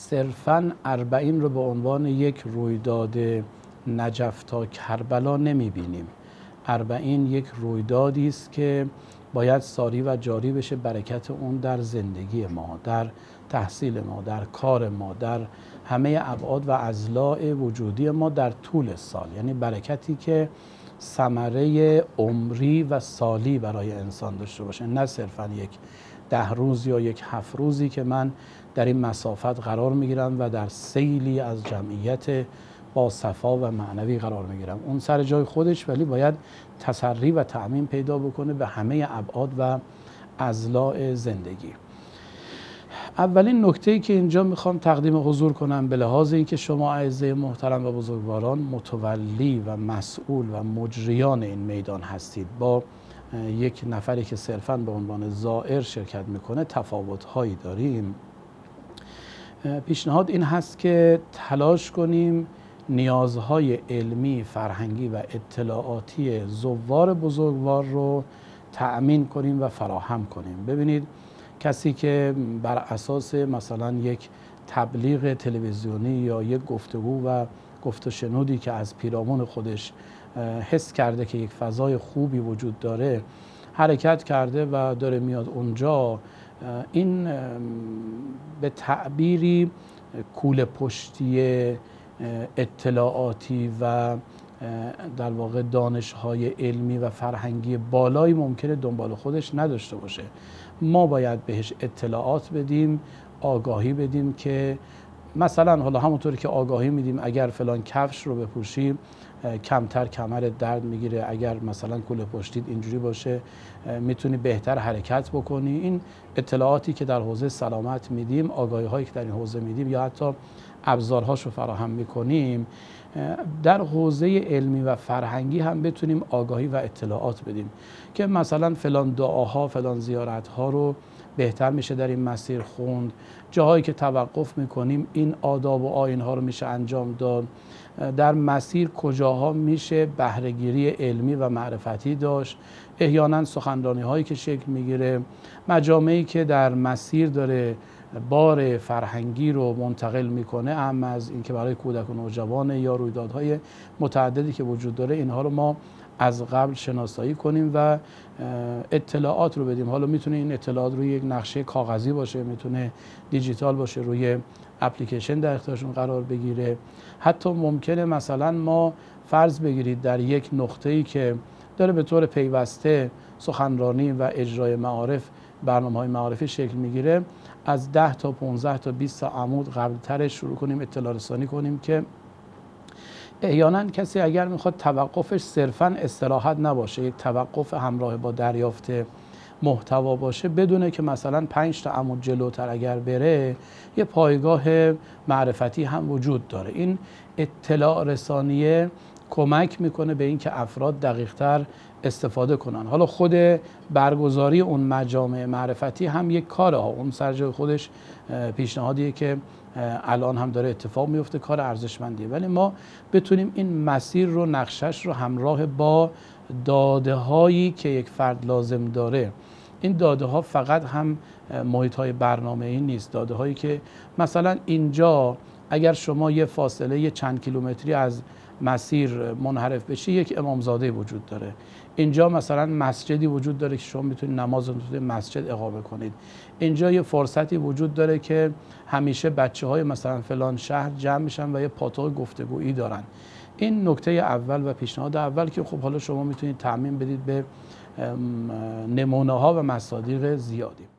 صرفاً اربعین رو به عنوان یک رویداد نجف تا کربلا نمیبینیم. اربعین یک رویدادی است که باید ساری و جاری بشه برکت اون در زندگی ما، در تحصیل ما، در کار ما، در همه ابعاد و اضلاع وجودی ما در طول سال. یعنی برکتی که ثمره عمری و سالی برای انسان داشته باشه، نه صرفاً یک 10 روز یا یک 7 روزی که من در این مسافت قرار میگیرم و در سیلی از جمعیت با صفا و معنوی قرار میگیرم. اون سر جای خودش، ولی باید تسری و تعمیم پیدا بکنه به همه ابعاد و اضلاع زندگی. اولین نکته‌ای که اینجا میخوام تقدیم حضور کنم به لحاظ اینکه شما اعزای محترم و بزرگواران متولی و مسئول و مجریان این میدان هستید، با یک نفری که صرفاً به عنوان زائر شرکت میکنه تفاوت‌هایی داریم. پیشنهاد این هست که تلاش کنیم نیازهای علمی، فرهنگی و اطلاعاتی زوار بزرگوار رو تأمین کنیم و فراهم کنیم. ببینید کسی که بر اساس مثلا یک تبلیغ تلویزیونی یا یک گفتگو و گفت و شنودی که از پیرامون خودش حس کرده که یک فضای خوبی وجود داره حرکت کرده و داره میاد اونجا، این به تعبیری کوله پشتی اطلاعاتی و در واقع دانش‌های علمی و فرهنگی بالایی ممکنه دنبال خودش نداشته باشه. ما باید بهش اطلاعات بدیم، آگاهی بدیم که مثلا حالا همونطوری که آگاهی میدیم اگر فلان کفش رو بپوشی کمتر کمرت درد میگیره، اگر مثلا کوله پشتیت اینجوری باشه میتونی بهتر حرکت بکنی. این اطلاعاتی که در حوزه سلامت میدیم، آگاهی هایی که در این حوزه میدیم یا حتی ابزارهاشو فراهم میکنیم، در حوزه علمی و فرهنگی هم بتونیم آگاهی و اطلاعات بدیم که مثلا فلان دعاها، فلان زیارتها رو بهتر میشه در این مسیر خوند، جاهایی که توقف میکنیم این آداب و آیین‌ها رو میشه انجام داد، در مسیر کجاها میشه بهره‌گیری علمی و معرفتی داشت، احیانا سخنرانی هایی که شکل میگیره، مجامعی که در مسیر داره بار فرهنگی رو منتقل میکنه، اما از اینکه برای کودک و نوجوان یا رویدادهای متعددی که وجود داره اینها رو ما از قبل شناسایی کنیم و اطلاعات رو بدیم. حالا میتونه این اطلاعات روی یک نقشه کاغذی باشه، میتونه دیجیتال باشه، روی اپلیکیشن در اختیارشون قرار بگیره. حتی ممکنه مثلا ما فرض بگیرید در یک نقطه‌ای که داره به طور پیوسته سخنرانی و اجرای معارف، برنامه‌های معارفی شکل میگیره، از 10 تا 15 تا 20 تا عمود قبل‌ترش شروع کنیم اطلاع رسانی کنیم که احیانا کسی اگر میخواد توقفش صرفاً استراحت نباشه، یک توقف همراه با دریافت محتوا باشه، بدونه که مثلا 5 تا عمود جلوتر اگر بره یه پایگاه معرفتی هم وجود داره. این اطلاع رسانیه کمک میکنه به اینکه افراد دقیق‌تر استفاده کنن. حالا خود برگزاری اون مجامع معرفتی هم یک کاره ها، اون سر جای خودش پیشنهادیه که الان هم داره اتفاق میفته، کار ارزشمندیه، ولی ما بتونیم این مسیر رو، نقشش رو همراه با داده هایی که یک فرد لازم داره، این داده ها فقط هم محیط های برنامه ای نیست، داده هایی که مثلا اینجا اگر شما یه فاصله چند کیلومتری از مسیر منحرف بشی یک امامزاده وجود داره، اینجا مثلا مسجدی وجود داره که شما میتونید نماز رو توی مسجد اقامه کنید، اینجا یه فرصتی وجود داره که همیشه بچه‌های مثلا فلان شهر جمع میشن و یه پاتوق گفتگویی دارن. این نکته اول و پیشنهاد اول که خب حالا شما میتونید تعمیم بدید به نمونه ها و مصادیق زیادی.